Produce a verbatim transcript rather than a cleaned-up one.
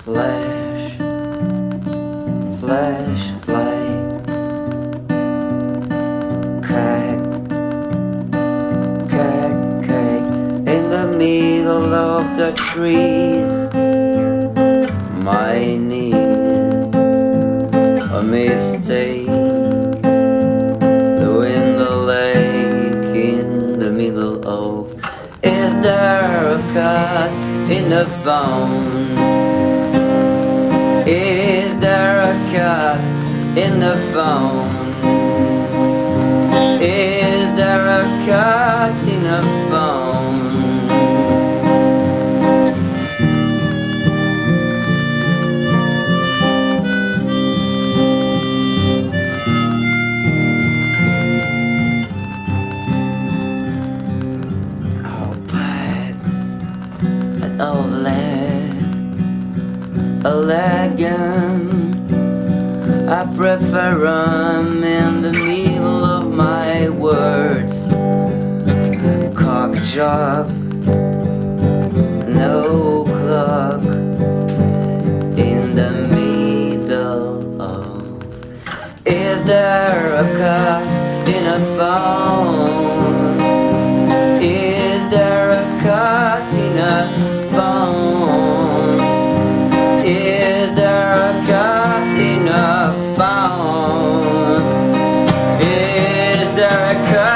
Flash, flash, flake, crack, crack, crack, in the middle of the trees. My knees, a mistake, though in the lake, in the middle of. Is there a cut in the phone? Is there a cut in the phone? Is there a cut in the phone? Oh, bad, but oh, lad. Elegant, I prefer rum in the middle of my words. Cock jock, no clock, in the middle of. Is there a cut in a phone? Is there a cut in a phone? Is there a cut in a phone? Is there a cut?